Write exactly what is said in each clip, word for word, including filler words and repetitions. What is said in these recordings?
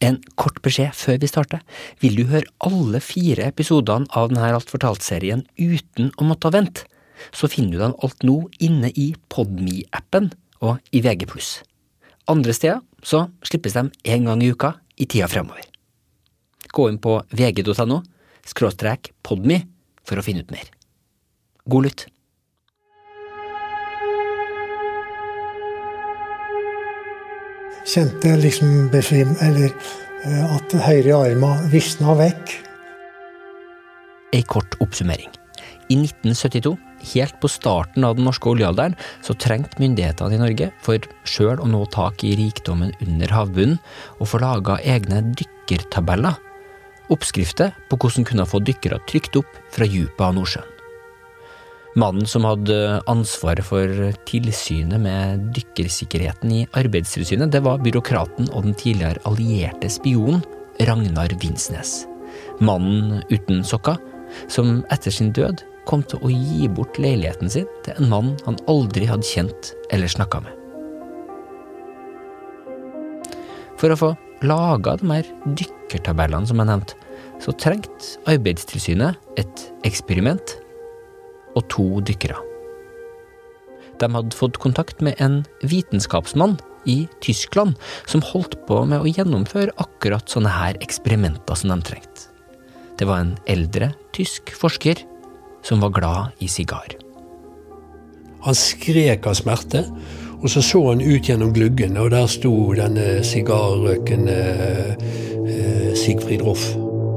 En kort beskjed før vi starter. Vil du høre alle fire episodene av denne Alt fortalt-serien uten å måtte vente, så finner du dem alt nå inne i Podme-appen og i V G pluss. Andre steder så slippes de en gang i uka i tida fremover. Gå inn på vg.no skråstrek podme for å finne ut mer. God lytt! Kjente liksom besvim, eller uh, at høyre armen visna vekk. En kort oppsummering. I nitten syttito, helt på starten av den norske oljealderen, så trengte myndighetene i Norge for selv å nå tak i rikdommen under havbunnen og få laget egne dykkertabeller. Oppskrifter på hvordan kunne få dykkere trykt opp fra djupet av Nordsjøen. Mannen som hadde ansvaret for tilsynet med dykkersikkerheten i Arbeidstilsynet, det var byråkraten og den tidligere allierte spionen Ragnar Vinsnes. Mannen uten sokka, som etter sin død kom til å gi bort leiligheten sin til en mann han aldri hadde kjent eller snakket med. For å få laget de her dykkertabellene som jeg nevnte, så trengte Arbeidstilsynet et eksperiment og to dykkere. De hadde fått kontakt med en vitenskapsmann i Tyskland som holdt på med å gjennomføre akkurat sånne her eksperimenter som de trengte. Det var en eldre tysk forsker som var glad i sigar. Han skrek av smerte, og så så han ut gjennom gluggen, og der sto denne sigarrøkende eh, Sigfrid Roff.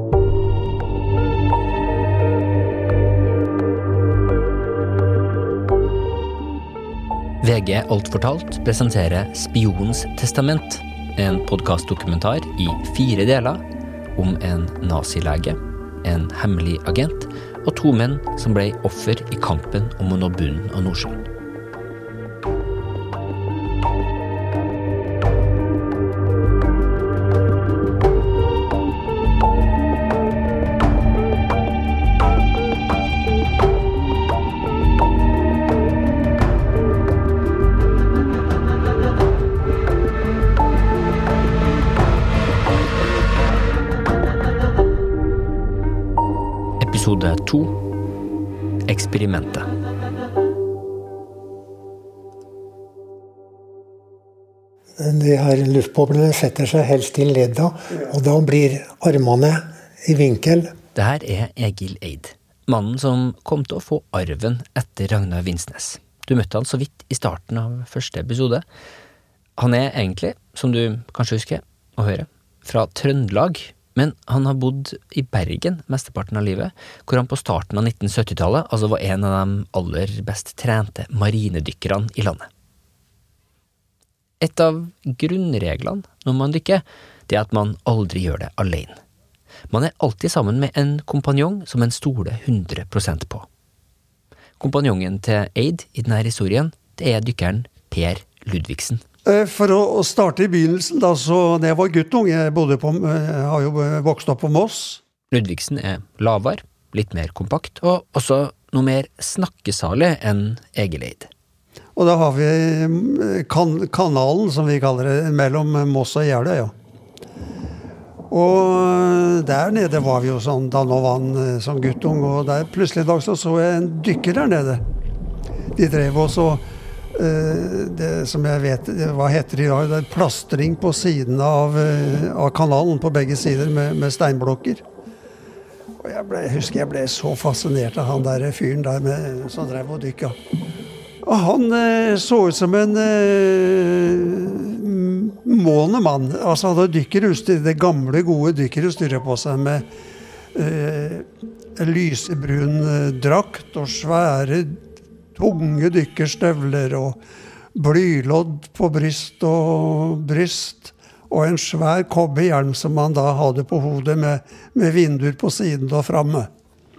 V G Alt fortalt presenterer Spions testament, en podcastdokumentar i fire deler om en nazilege, en hemmelig agent og to menn som ble offer i kampen om å nå bunnen av Nordsjøen. Episode to. Eksperimentet. De her luftboblene setter seg helst i ledda, og da blir armene i vinkel. Det her er Egil Eid, mannen som kom til å få arven etter Ragnar Vinsnes. Du møtte han så vidt i starten av første episode. Han er egentlig, som du kanskje husker å høre, fra Trøndelag, men han har bodd i Bergen mesteparten av livet, hvor han på starten av nitten sytti-tallet altså var en av de aller best trente marinedykkerne i landet. Et av grunnreglene når man dykker, det er at man aldri gjør det alene. Man er alltid sammen med en kompanjong som en stoler hundre prosent på. Kompanjongen til Eid i denne historien, det er dykkeren Per Ludvigsen. For å starte i begynnelsen, da, så da jeg var guttung, jeg bodde på, jeg har jo vokst opp på Moss. Ludvigsen er lavere, litt mer kompakt, og også noe mer snakkesalig enn Egil Eid. Og da har vi kan, kanalen, som vi kaller det, mellom Moss og Jeløya. Ja. Og der nede var vi jo sånn, da nå var han som guttung, og der plutselig i dag så, så jeg en dykker der nede. De drev også det som jeg vet, hva heter det i dag, det er plastring på siden av, av kanalen på begge sider med, med steinblokker. Og jeg, ble, jeg husker jeg ble så fascinert av han der fyren der med, som drev og dykka. Og han eh, så ut som en eh, månemann, altså hadde dykkerutstyr, det gamle gode dykkerutstyret på seg med eh, lysebrun eh, drakt og svære tunge dykkerstøvler og blylodd på bryst og bryst og en svær kobberhjelm som han da hadde på hodet med, med vinduer på siden og framme.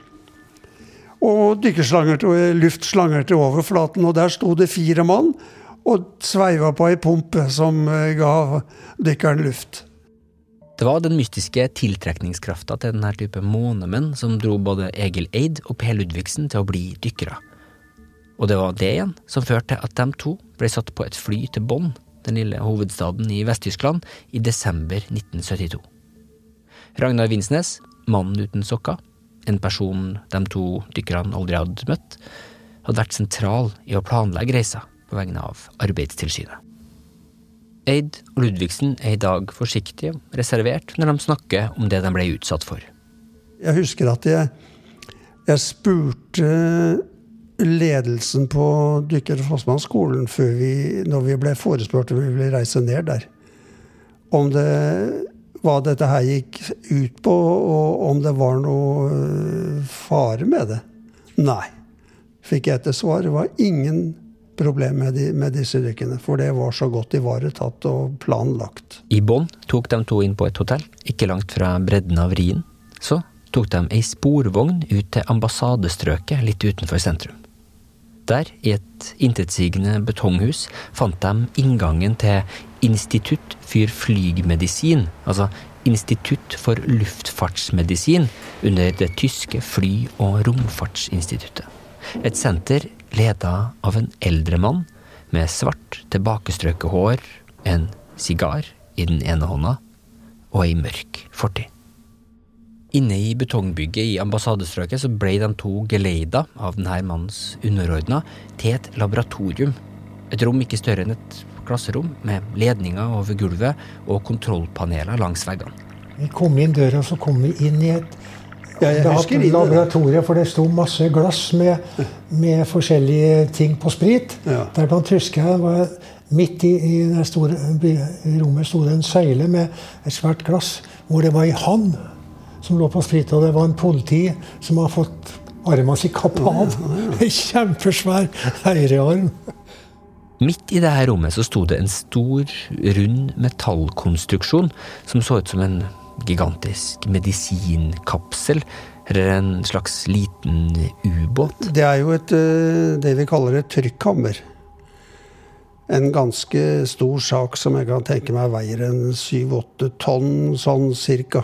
Og dykkerslanger til, luftslanger til overflaten, og der stod det fire mann og sveiva på ei pumpe som ga dykkeren luft. Det var den mystiske tiltrekningskrafta til denne type månemenn som dro både Egil Eid og Per Ludvigsen til å bli dykkere. Og det var det igjen som førte til at de to ble satt på et fly til Bonn, den lille hovedstaden i Vest-Tyskland, i desember nitten syttito. Ragnar Vinsnes, mannen uten sokker, en person de to dykkerne aldri hadde møtt, hadde vært sentral i å planlegge reisa på vegne av Arbeidstilsynet. Eid og Ludvigsen er i dag forsiktige og reservert når de snakker om det de ble utsatt for. Jeg husker at jeg, jeg spurte ledelsen på Dykker- og Fossmannsskolen før vi, når vi ble forespurt om vi ville reise ned der, om det, hva dette her gikk ut på, og om det var noe fare med det. Nei, fikk jeg etter svar. Det var ingen problem med, de, med disse dykkene, for det var så godt ivaretatt og planlagt. I Bonn tok de to inn på et hotell, ikke langt fra bredden av Rhinen. Så tok de ei sporvogn ut til ambassadestrøket litt utenfor sentrum. Der, i et intetsigende betonghus, fant de inngangen til Institutt für Flygmedisin, altså Institutt for luftfartsmedisin, under det tyske fly- og romfartsinstituttet. Et senter ledet av en eldre mann med svart tilbakestrøket hår, en sigar i den ene hånda og ei mørk fortid. Inne i betongbygget i ambassadestrøket så ble de to geleida av denne mannens underordna til et laboratorium. Et rom ikke større enn et klasserom med ledninger over gulvet og kontrollpaneler langs veggene. Vi kom inn døra, så kom vi inn i et Ja, jeg husker inn i det. laboratorium, for det stod masse glass med, med forskjellige ting på sprit. Ja. Der blant tyskere var midt i, i det store i rommet stod det en søyle med et svært glass, hvor det var i hand som lå på sprit, og det var en politi som har fått armen sin kappet av. En kjempesvær høyrearm. Midt i dette rommet så stod det en stor, rund metallkonstruksjon som så ut som en gigantisk medisinkapsel, eller en slags liten ubåt. Det er jo et, det vi kaller et trykkammer. En ganske stor sak som jeg kan tenke meg veier en syv-åtte tonn, sånn cirka.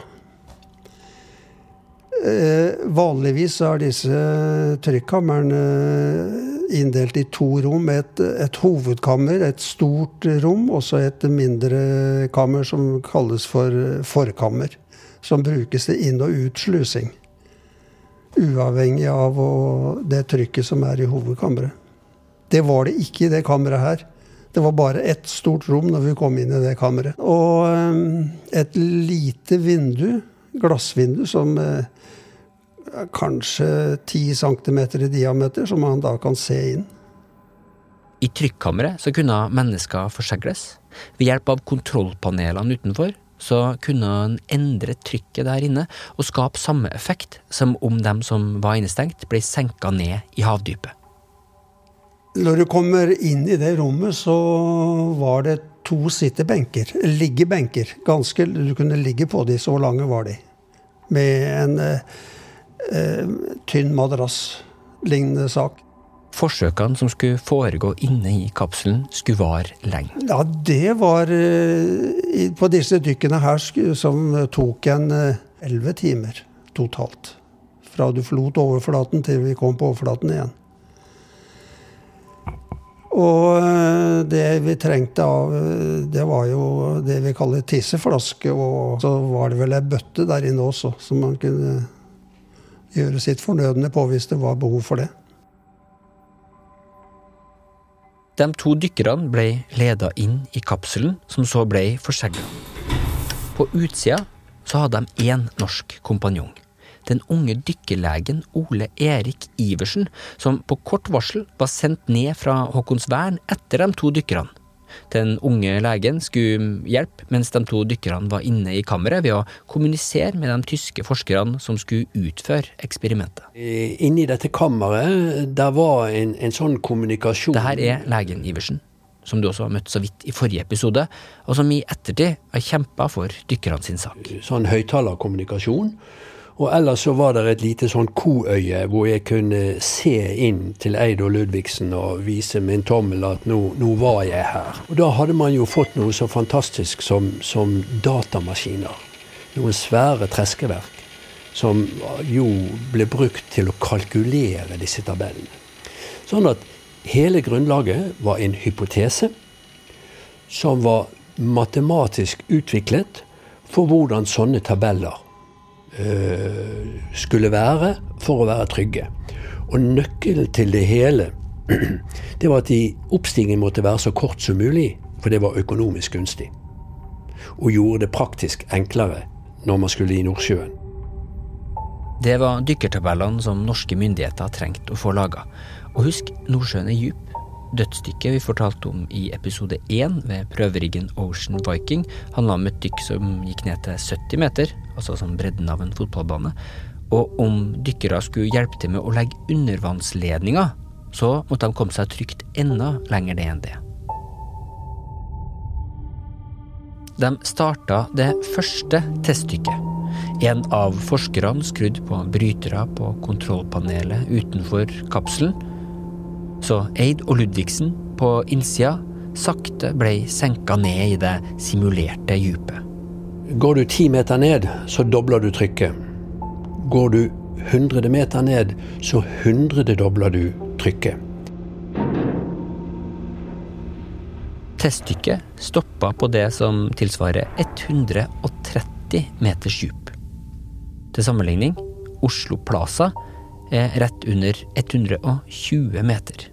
Eh, vanligvis er disse trykkammerne inndelt i to rom. Et, et hovedkammer, et stort rom, og så et mindre kammer som kalles for forkammer, som brukes til inn- og utslusing, uavhengig av det trykket som er i hovedkammeret. Det var det ikke i det kammeret her. Det var bare et stort rom når vi kom inn i det kammeret. Og et lite vindu, glassvindu, som kanskje ti centimeter i diameter, som man da kan se inn. I trykkammeret så kunne mennesker forsegles. Ved hjelp av kontrollpanelene utenfor så kunne en endre trykket der inne og skape samme effekt som om de som var innestengt ble senket ned i havdypet. Når du kommer inn i det rommet, så var det to sittebenker, liggebenker. Ganske, du kunne ligge på de, så lange var de. Med en eh, tynn madrass, lignende sak. Forsøkene som skulle foregå inne i kapselen skulle vare lenge. Ja, det var eh, på disse dykkene her som tok en elleve timer totalt. Fra du forlot overflaten til vi kom på overflaten igjen. Og det vi trengte av, det var jo det vi kaller tisseflaske, og så var det vel en bøtte der inne også, så man kunne gjøre sitt fornødne på hvis det var behov for det. De to dykkerne ble ledet inn i kapselen, som så ble forseglet. På utsida så hadde de en norsk kompanjong. Den unge dykkerlegen Ole Erik Iversen, som på kort varsel var sendt ned fra Håkonsvern etter de to dykkerne. Den unge legen skulle hjelpe mens de to dykkerne var inne i kammeret ved å kommunisere med de tyske forskerne som skulle utføre eksperimentet. Inne i dette kammeret, der var en, en sånn kommunikasjon. Dette er legen Iversen, som du også har møtt så vidt i forrige episode, og som i ettertid har kjempet for dykkerne sin sak. Sånn høyttalerkommunikasjon. Og ellers så var det et lite sånn koøye hvor jeg kunne se inn til Eid og Ludvigsen og vise min tommel at nå, nå var jeg her. Og da hadde man jo fått noe så fantastisk som, som datamaskiner. Noen svære treskeverk som jo ble brukt til å kalkulere disse tabellene. Sånn at hele grunnlaget var en hypotese som var matematisk utviklet for hvordan sånne tabeller øh, skulle være for å være trygge. Og nøkkelen til det hele, det var at de oppstigningen måtte være så kort som mulig, for det var økonomisk gunstig. Og gjorde det praktisk enklere når man skulle i Nordsjøen. Det var dykkertabellene som norske myndigheter trengte å få laget. Og husk, Nordsjøen er djup. Dødsdykket vi fortalte om i episode én ved prøveriggen Ocean Viking handlet om et dykk som gikk ned til sytti meter, altså som bredden av en fotballbane. Og om dykkere skulle hjelpe til med å legge undervannsledninger, så måtte de komme seg trygt enda lenger ned enn det. De startet det første testdykket. En av forskerne skrudde på brytere på kontrollpanelet utenfor kapselen, så Eid og Ludvigsen på innsida sakte ble senket ned i det simulerte djupet. Går du ti meter ned, så dobler du trykket. Går du hundre meter ned, så hundre dobler du trykket. Testdykket stoppet på det som tilsvarer ett hundre og tretti meters djup. Til sammenligning, Oslo Plaza er rett under ett hundre og tjue meter.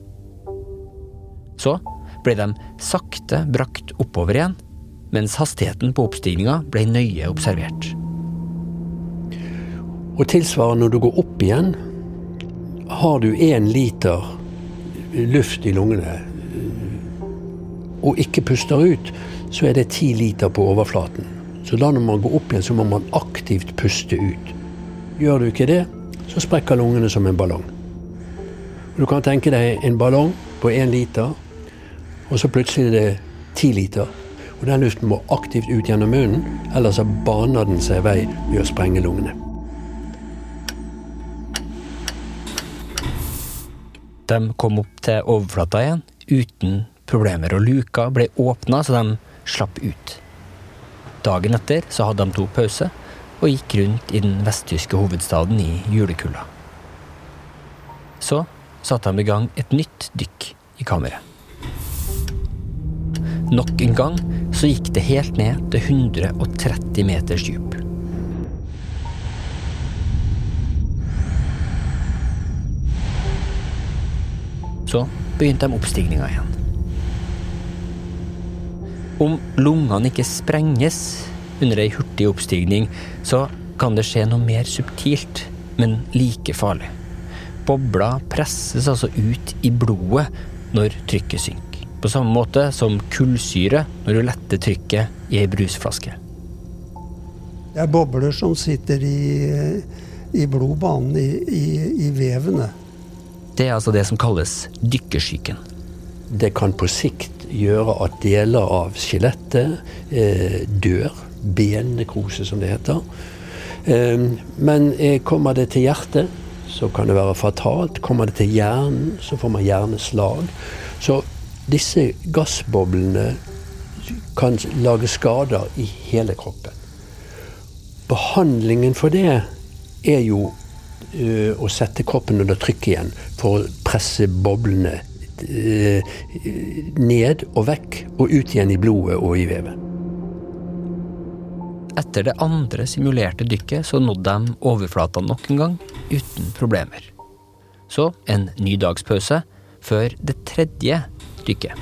Så ble de sakte brakt oppover igjen, mens hastigheten på oppstigningen ble nøye observert. Og tilsvarende når du går opp igjen, har du en liter luft i lungene, og ikke puster ut, så er det ti liter på overflaten. Så da når man går opp igjen, så må man aktivt puste ut. Gjør du ikke det, så sprekker lungene som en ballong. Du kan tenke deg en ballong på en liter, og så plutselig er det ti liter. Og den luften må aktivt ut gjennom munnen, ellers så baner den seg vei ved å sprenge lungene. De kom opp til overflata igjen, uten problemer, og luka ble åpnet, så de slapp ut. Dagen etter så hadde de to pause, og gikk rundt i den vesttyske hovedstaden i julekulda. Så satte de i gang et nytt dykk i kammeret. Nok en gang så gikk det helt ned til hundre og tretti meters djup. Så begynte de oppstigningen igjen. Om lungene ikke sprenges under en hurtig oppstigning, så kan det skje noe mer subtilt, men like farlig. Bobler presses altså ut i blodet når trykket synker. På samme måte som kullsyre når du letter trykket i en brusflaske. Det er bobler som sitter i, i blodbanen, i, i, i vevene. Det er altså det som kalles dykkersyken. Det kan på sikt gjøre at deler av skjelettet eh, dør, bennekrose som det heter. Eh, men eh, kommer det til hjertet, så kan det være fatalt. Kommer det til hjernen, så får man hjerneslag. Så disse gassboblene kan lage skader i hele kroppen. Behandlingen for det er jo uh, å sette kroppen under trykk igjen for å presse boblene uh, ned og vekk og ut igjen i blodet og i vevet. Etter det andre simulerte dykket så nådde de overflata nok en gang uten problemer. Så en ny dags pause før det tredje dykket.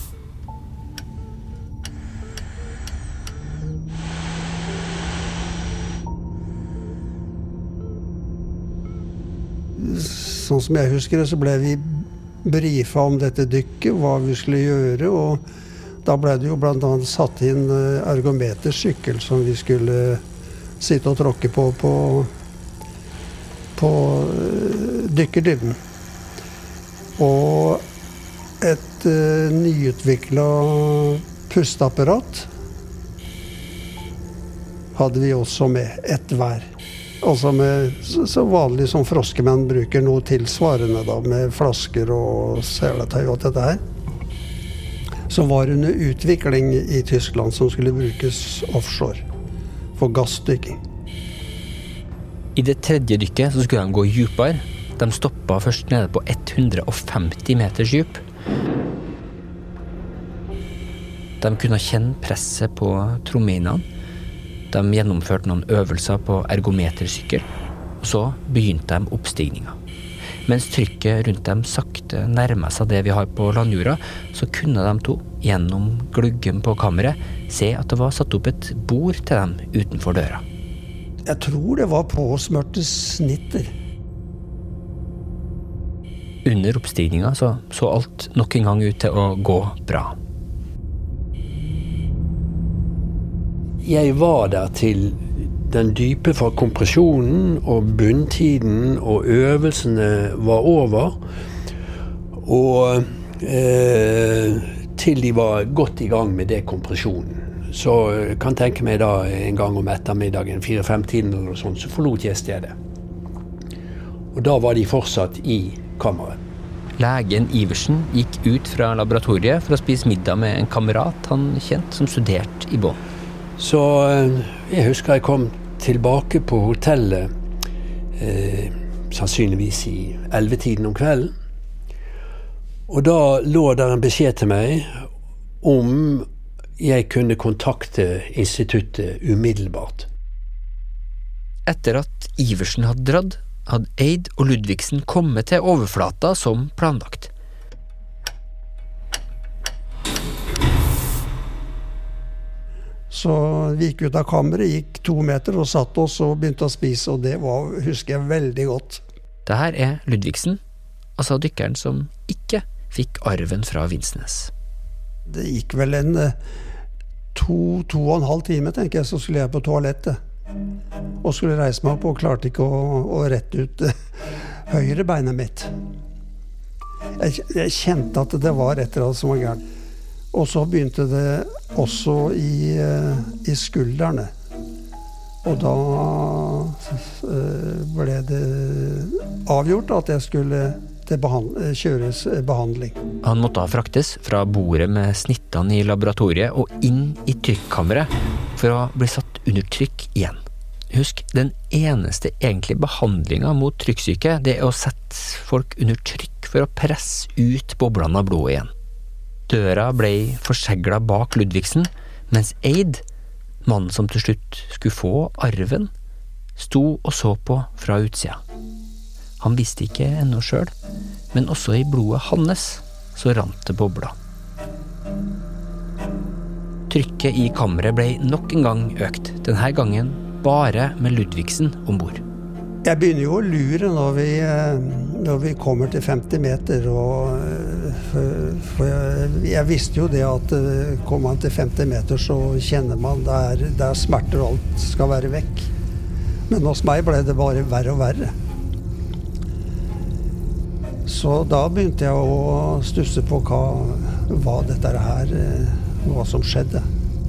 Sånn som jeg husker det, så ble vi briefa om dette dykket, hva vi skulle gjøre, og da ble det jo blant annet satt inn ergometersykkel som vi skulle sitte og tråkke på på, på dykkerdybden. Og et uh, nyutviklet pusteapparat hadde vi også med, ett hver. Altså med, så, så vanlig som froskemenn bruker noe tilsvarende da, med flasker og seletøy og dette her. Som var under utvikling i Tyskland som skulle brukes offshore for gassdykking. I det tredje dykket så skulle de gå djupere. De stoppet først nede på ett hundre og femti meters djup. De kunne kjenne presset på trommehinnene. De gjennomførte noen øvelser på ergometersykkel, og så begynte de oppstigninga. Mens trykket rundt dem sakte nærmet seg det vi har på landjorda, så kunne de to, gjennom gluggen på kammeret, se at det var satt opp et bord til dem utenfor døra. Jeg tror det var påsmørte snitter. Under oppstigninga så, så alt nok en gang ut til å gå bra. Jeg var der til den dype fra kompresjonen og bunntiden og øvelsene var over. Og eh, til de var godt i gang med dekompresjonen. Så kan jeg tenke meg da en gang om ettermiddagen, fire-fem tiden eller noe sånt, så forlot jeg stedet. Og da var de fortsatt i kammeret. Legen Iversen gikk ut fra laboratoriet for å spise middag med en kamerat han kjent som studerte i Bonn. Så jeg husker jeg kom tilbake på hotellet, eh, sannsynligvis i ellevetiden om kvelden. Og da lå der en beskjed til meg om jeg kunne kontakte instituttet umiddelbart. Etter at Iversen hadde dratt, hadde Eid og Ludvigsen kommet til overflata som planlagt. Så vi gikk ut av kammeret, gikk to meter og satt oss og begynte å spise, og det var, husker jeg veldig godt. Det her er Ludvigsen, altså dykkeren som ikke fikk arven fra Vinsnes. Det gikk vel en to, to og en halv time, tenker jeg, så skulle jeg på toalettet. Og skulle reise meg opp og klarte ikke å, å rette ut høyre beinet mitt. Jeg, jeg kjente at det var et eller annet som var gærent. Og så begynte det også i, i skuldrene. Og da ble det avgjort at jeg skulle til behand- kjøres behandling. Han måtte fraktes fra bordet med snittene i laboratoriet og inn i trykkammeret for å bli satt under trykk igjen. Husk, den eneste egentlige behandlingen mot trykksyke, det er å sette folk under trykk for å presse ut boblene av blodet igjen. Døra ble forseglet bak Ludvigsen, mens Eid, mannen som til slutt skulle få arven, sto og så på fra utsida. Han visste ikke ennå selv, men også i blodet hans så rant det bobler. Trykket i kammeret ble nok en gang økt, denne gangen bare med Ludvigsen ombord. Jeg begynner jo å lure når vi, når vi kommer til femti meter, og, for, for jeg, jeg visste jo det at kommer man til femti meter så kjenner man der, der smerter og alt skal være vekk. Men hos meg ble det bare verre og verre. Så da begynte jeg å stusse på hva, hva dette her, hva som skjedde.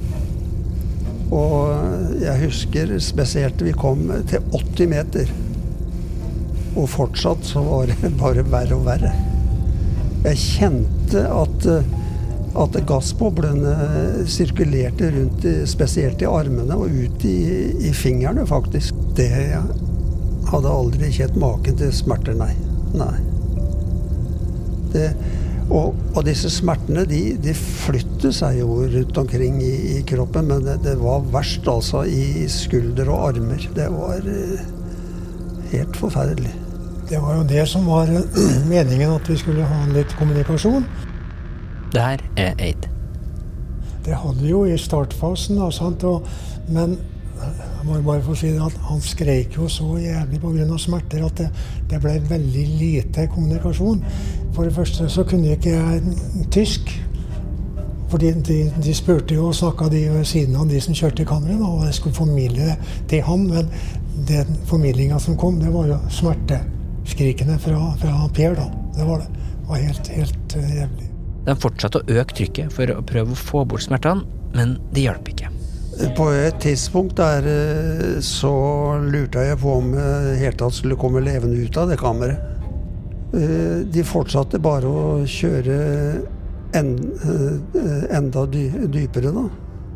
Og jeg husker spesielt vi kom til åtti meter. Og fortsatt så var det bare verre og verre. Jeg kjente at, at gassboblene sirkulerte rundt, spesielt i armene og ut i, i fingrene faktisk. Det hadde aldri kjent maken til smerter, nei. nei. Det, og, og disse smertene, de, de flytter seg jo rundt omkring i, i kroppen, men det, det var verst altså i skulder og armer. Det var helt forferdelig. Det var jo det som var meningen, at vi skulle ha litt kommunikasjon. Det her er Eid. Det hadde vi jo i startfasen, da, sant? Og, men jeg må bare få si det at han skrek jo så jævlig på grunn av smerter at det, det ble veldig lite kommunikasjon. For det første så kunne ikke jeg tysk, fordi de, de spurte jo og snakket de ved siden av de som kjørte i kammeret, og jeg skulle formidle det til han, men den formidlingen som kom, det var jo smerteskrikene fra, fra Per da. Det var det. Det var helt, helt uh, jævlig. De fortsatte å øke trykket for å prøve å få bort smertene, men det hjalp ikke. På et tidspunkt der så lurte jeg på om helt tatt skulle komme levende ut av det kammeret. De fortsatte bare å kjøre en, enda dy, dypere da.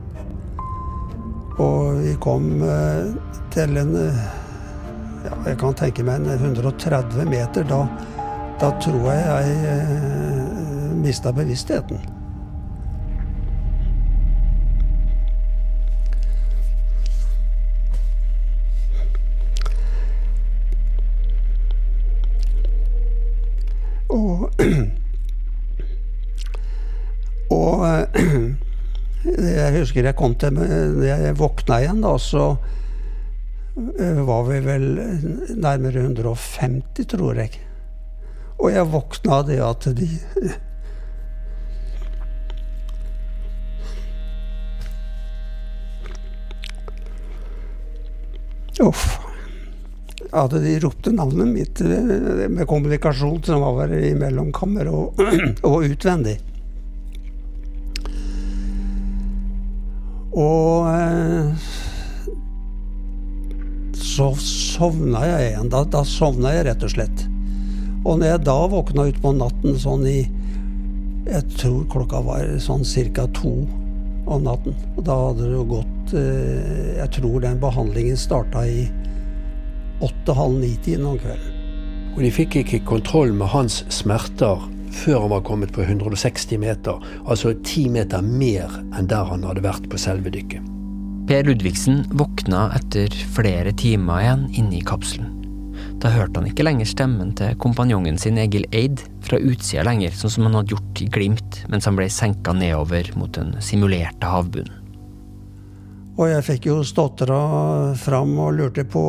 Og vi kom til en, ja, jeg kan tenke meg en hundre og tretti meter, da, da tror jeg jeg mistet bevisstheten. jeg husker jeg kom til, når jeg våkna igjen da, så var vi vel nærmere hundre og femti, tror jeg. Og jeg våkna det at de Uff. At de ropte navnet mitt med kommunikasjon som var i mellomkammer og, og utvendig. Og eh, så sovna jeg igjen. Da, da sovna jeg rett og slett. Og når jeg da våkna ut på natten sånn i, jeg tror klokka var sånn cirka to om natten. Og da hadde det jo gått, eh, jeg tror den behandlingen starta i åtte, halv ni tiden om kvelden. Og de fikk ikke kontroll med hans smerter før han var kommet på hundre og seksti meter, altså ti meter mer enn der han hadde vært på selve dykket. Per Ludvigsen våkna etter flere timer igjen inne i kapselen. Da hørte han ikke lenger stemmen til kompanjongen sin Egil Eid fra utsida lenger, sånn som han hadde gjort i glimt, mens han ble senket nedover mot den simulerte havbunnen. Og jeg fikk jo stotra fram og lurte på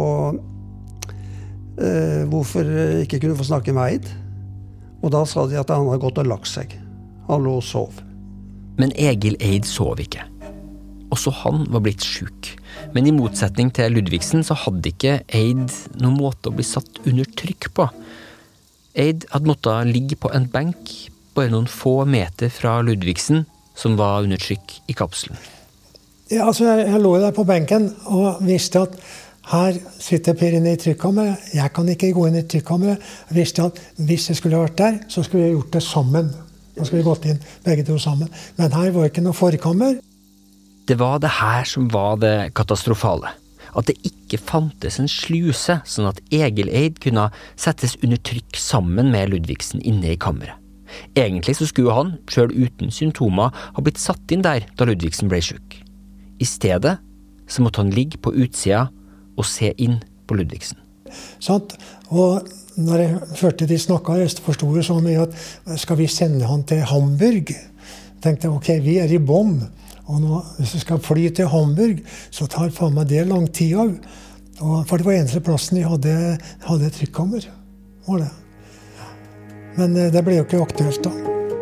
eh, hvorfor jeg ikke kunne få snakke med Eid. Og da sa de at han hadde gått og lagt seg. Han lå og sov. Men Egil Eid sov ikke. Også han var blitt syk. Men i motsetning til Ludvigsen så hadde ikke Eid noen måte å bli satt under trykk på. Eid hadde måttet ligge på en benk bare noen få meter fra Ludvigsen, som var under trykk i kapselen. Ja, altså, jeg, jeg lå der på benken og visste at her sitter Per inne i trykkammeret. Jeg kan ikke gå inn i trykkammeret. Jeg visste at hvis jeg skulle vært der, så skulle jeg gjort det sammen. Da skulle vi gått inn begge to sammen. Men her var ikke noe forkammer. Det var det her som var det katastrofale. At det ikke fantes en sluse, sånn at Egil Eid kunne settes under trykk sammen med Ludvigsen inne i kammeret. Egentlig så skulle han, selv uten symptomer, ha blitt satt inn der da Ludvigsen ble syk. I stedet så måtte han ligge på utsida og se inn på Ludvigsen. Sant? Og når jeg hørte de snakket, jeg forstod det sånn at skal vi sende han til Hamburg? Jeg tenkte, ok, vi er i Bonn. Og nå, hvis vi skal fly til Hamburg, så tar faen meg det lang tid av. Og, for det var eneste plassen jeg hadde, hadde et trykkammer. Var det. Men det ble jo ikke aktuelt da.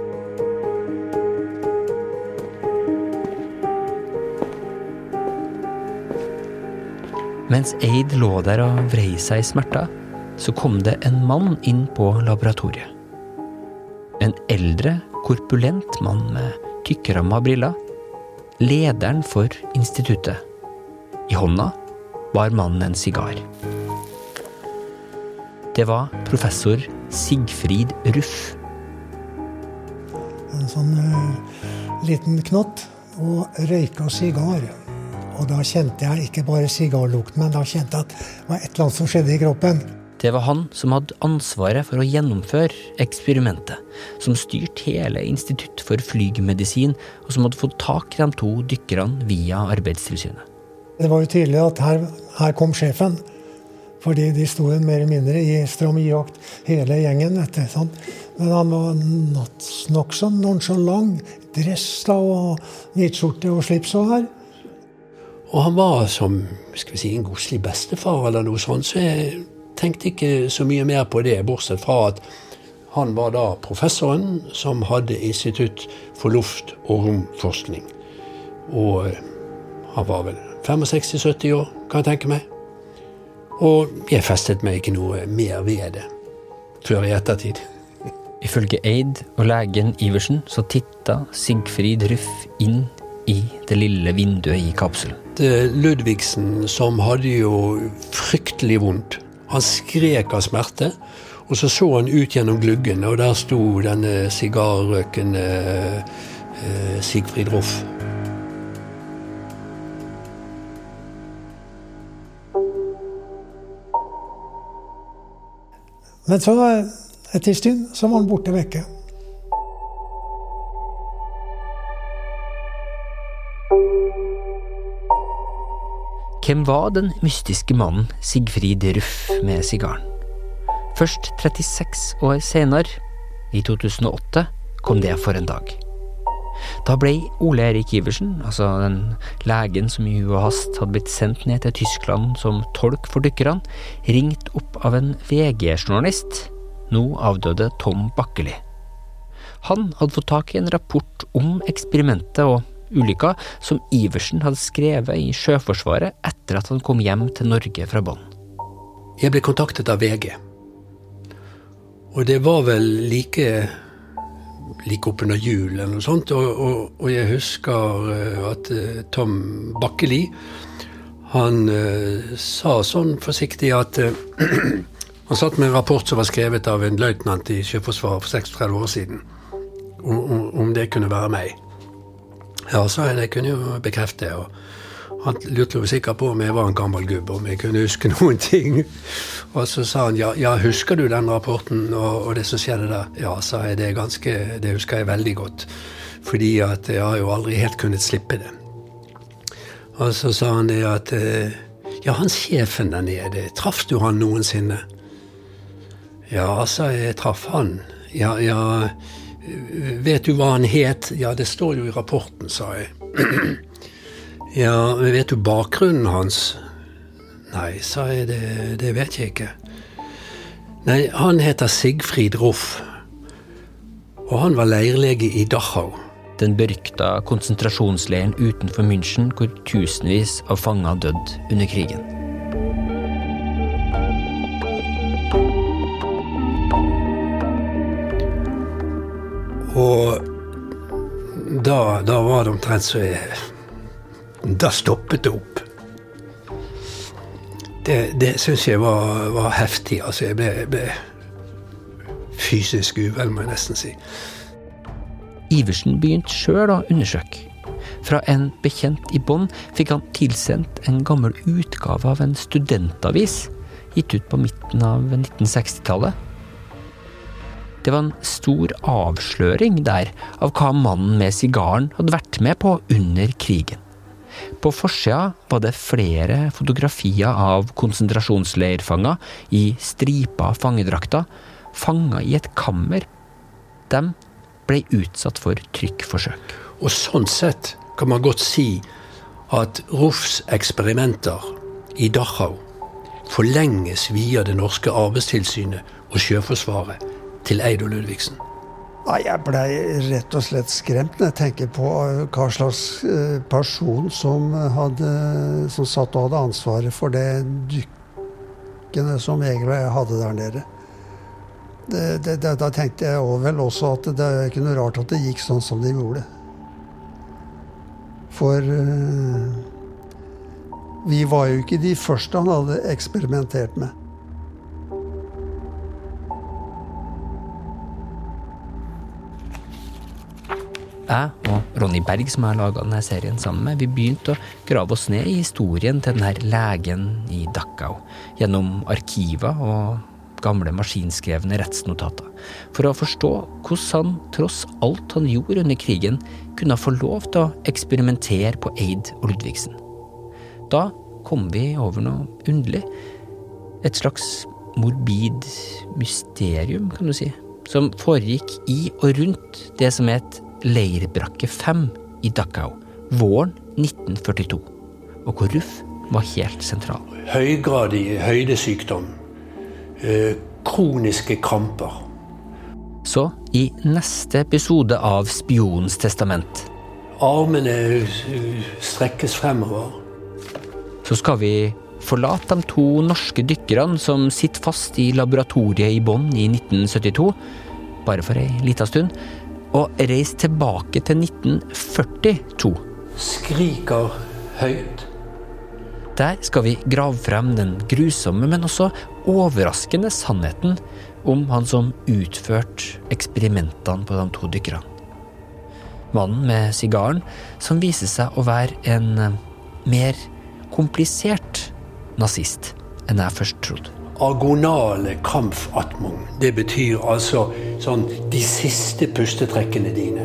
Mens Eid lå der og vrei seg i smerter, så kom det en mann inn på laboratoriet. En eldre, korpulent mann med tykkramma briller. Lederen for instituttet. I hånda var mannen en sigar. Det var professor Sigfrid Ruff. En sånn uh, liten knott og røyka sigar. Og da kjente jeg ikke bare sigarlukten, men da kjente jeg at det var et eller annet som skjedde i kroppen. Det var han som hadde ansvaret for å gjennomføre eksperimentet, som styrte hele Institutt for flygmedisin, og som hadde fått tak i de to dykkerne via Arbeidstilsynet. Det var jo tydelig at her, her kom sjefen, fordi de sto en mer eller mindre i stram jakt hele gjengen. Etter, sånn. Men han var nok sånn nonchalant, dress da, og hvitskjorte og slips og her. Og han var som, skal vi si, en godslig bestefar eller noe sånt, så jeg tenkte ikke så mye mer på det, bortsett fra at han var da professoren som hadde Institutt for luft- og romforskning. Og han var vel sekstifem til sytti år, kan jeg tenke meg. Og jeg festet meg ikke noe mer ved det, før i ettertid. Ifølge Eid og legen Iversen så tittet Sigfrid Ruff inn i det lille vinduet i kapselen. Ludvigsen, som hadde jo fryktelig vondt. Han skrek av smerte, og så så han ut gjennom gluggen, og der sto denne sigarrøkende eh, Sigfrid Ruff. Men så, etter stund, så var han borte vekke. Hvem var den mystiske mannen Sigfrid Ruff med sigaren? Først trettiseks år senere, i to tusen og åtte, kom det for en dag. Da ble Ole Erik Iversen, altså den legen som i hu og hast hadde blitt sendt ned til Tyskland som tolk for dykkerne, ringt opp av en V G-journalist, nå avdøde Tom Bakkeli. Han hadde fått tak i en rapport om eksperimentet og ulykka som Iversen hadde skrevet i Sjøforsvaret etter at han kom hjem til Norge fra Bonn. Jeg ble kontaktet av V G. Og det var vel like, like opp under jul eller noe sånt, og, og, og jeg husker at Tom Bakkeli, han uh, sa sånn forsiktig at uh, han satt med en rapport som var skrevet av en løytnant i Sjøforsvaret for trekstifem år siden, om, om, om det kunne være meg. Ja, så jeg det kunne jo bekrefte, og han lurte jo sikkert på om jeg var en gammel gubb, om jeg kunne huske noen ting. Og så sa han, ja, ja husker du den rapporten og, og det som skjedde der? Ja, sa jeg, det er ganske, det husker jeg veldig godt, fordi at jeg har jo aldri helt kunnet slippe det. Og så sa han det at, ja, han sjefen der nede, traff du han noensinne? Ja, sa jeg, traff han. Ja, ja, vet du hva han het? Ja, det står jo i rapporten, sa jeg. Ja, men vet du bakgrunnen hans? Nei, sa jeg, det, det vet jeg ikke. Nei, han heter Sigfrid Ruff, og han var leirlege i Dachau. Den berykta konsentrasjonsleiren utenfor München, hvor tusenvis av fanger døde under krigen. Og da, da var det omtrent så jeg... Da stoppet det opp. Det, det synes jeg var, var heftig. Altså, jeg ble, ble fysisk uvel, må jeg nesten si. Iversen begynte selv å undersøke. Fra en bekjent i Bonn fikk han tilsendt en gammel utgave av en studentavis, gitt ut på midten av nitten seksti-tallet. Det var en stor avsløring der av hva mannen med sigaren hadde vært med på under krigen. På forsida var det flere fotografier av konsentrasjonsleirfanger i stripa fangedrakter, fanget i et kammer. De ble utsatt for trykkforsøk. Og sånn sett kan man godt si at Ruffs eksperimenter i Dachau forlenges via det norske arbeidstilsynet og Sjøforsvaret til Eid og Ludvigsen. Nei, jeg ble rett og slett skremt når jeg tenker på hva slags person som, hadde, som satt og hadde ansvaret for det dykkene som egentlig hadde der nede. Det, det, det, da tenkte jeg også vel også at det er ikke noe rart at det gikk sånn som de gjorde. For uh, vi var jo ikke de første han hadde eksperimentert med. Jeg og Ronny Berg, som har laget denne serien sammen med, vi begynte å grave oss ned i historien til denne legen i Dachau, gjennom arkiver og gamle maskinskrevne rettsnotater, for å forstå hvordan han, tross alt han gjorde under krigen, kunne få lov til å eksperimentere på Eid og Ludvigsen. Da kom vi over noe underlig, et slags morbid mysterium, kan du si, som foregikk i og rundt det som het Leirbrakke fem i Dachau, våren nitten førtito, og hvor Ruff var helt sentral. Høygradig høydesykdom, eh, kroniske kramper. Så i neste episode av Spionens testament Armene strekkes fremover. Så skal vi forlate de to norske dykkerne som sitter fast i laboratoriet i Bonn i nitten syttito, bare for en liten stund, og reise tilbake til nitten førtito. Skriker høyt. Der skal vi grave frem den grusomme, men også overraskende sannheten om han som utførte eksperimentene på de to dykkerne. Mannen med sigaren, som viser seg å være en mer komplisert nazist enn jeg først trodde. Agonale kampfatmung. Det betyr altså sånn de siste pustetrekkene dine.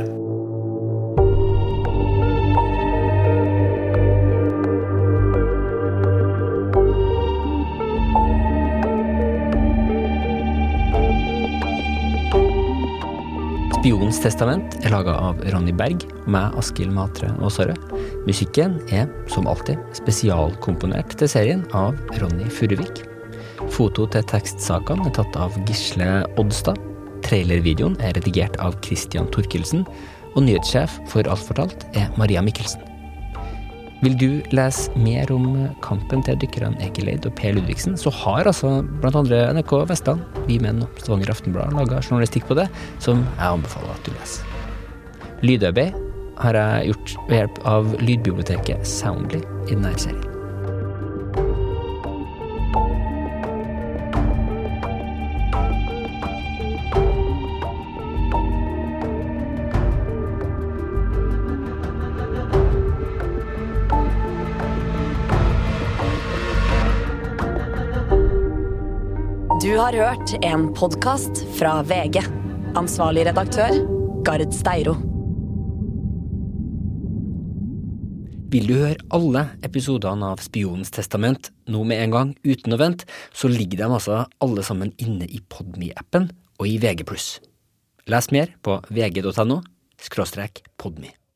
Spionens testament er laget av Ronny Berg og meg, Askild Matre Aasarød. Musikken er, som alltid, spesialkomponert til serien av Ronny Furuvik. Foto til tekstsakene er tatt av Gisle Oddstad. Trailervideoen er redigert av Christian Torkelsen, og nyhetssjef for Alt fortalt er Maria Mikkelsen. Vil du lese mer om kampen til dykkerne Egil Eid og Per Ludvigsen, så har altså blant andre N R K Vestland, Vi Menn og Stavanger Aftenblad laget journalistikk på det, som jeg anbefaler at du leser. Lydarbeid har jeg gjort ved hjelp av lydbiblioteket Soundly i denne serien. Du har hørt en podcast fra V G. Ansvarlig redaktør, Gard Steiro. Vil du høre alle episodene av Spionens testament nå med en gang, uten å vente, så ligger de altså alle sammen inne i Podme-appen og i V G plus. Les mer på vg.no skråstrek Podme.